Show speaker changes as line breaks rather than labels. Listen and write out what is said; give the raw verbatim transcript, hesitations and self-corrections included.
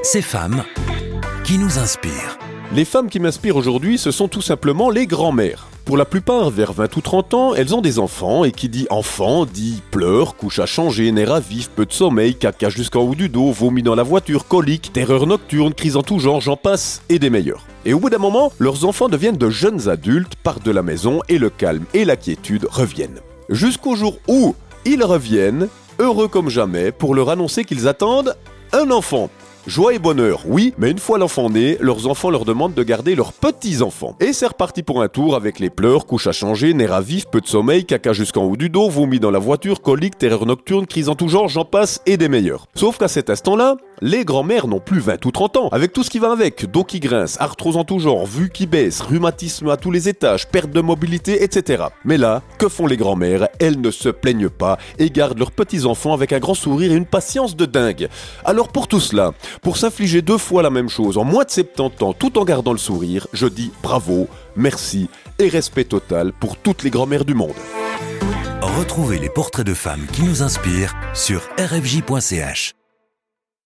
Ces femmes qui nous inspirent.
Les femmes qui m'inspirent aujourd'hui, ce sont tout simplement les grand-mères. Pour la plupart, vers vingt ou trente ans, elles ont des enfants, et qui dit enfant, dit pleurs, couche à changer, nerfs à vif, peu de sommeil, caca jusqu'en haut du dos, vomi dans la voiture, colique, terreur nocturne, crise en tout genre, j'en passe, et des meilleurs. Et au bout d'un moment, leurs enfants deviennent de jeunes adultes, partent de la maison, et le calme et la quiétude reviennent. Jusqu'au jour où ils reviennent, heureux comme jamais, pour leur annoncer qu'ils attendent un enfant. Joie et bonheur, oui, mais une fois l'enfant né, leurs enfants leur demandent de garder leurs petits-enfants. Et c'est reparti pour un tour avec les pleurs, couches à changer, nerfs à vif, peu de sommeil, caca jusqu'en haut du dos, vomi dans la voiture, colique, terreur nocturne, crise en tout genre, j'en passe, et des meilleurs. Sauf qu'à cet instant-là, les grand-mères n'ont plus vingt ou trente ans, avec tout ce qui va avec, dos qui grince, arthrose en tout genre, vue qui baisse, rhumatisme à tous les étages, perte de mobilité, et cetera. Mais là, que font les grand-mères ? Elles ne se plaignent pas et gardent leurs petits-enfants avec un grand sourire et une patience de dingue. Alors pour tout cela, pour s'infliger deux fois la même chose en moins de soixante-dix ans tout en gardant le sourire, je dis bravo, merci et respect total pour toutes les grand-mères du monde.
Retrouvez les portraits de femmes qui nous inspirent sur r f j point c h.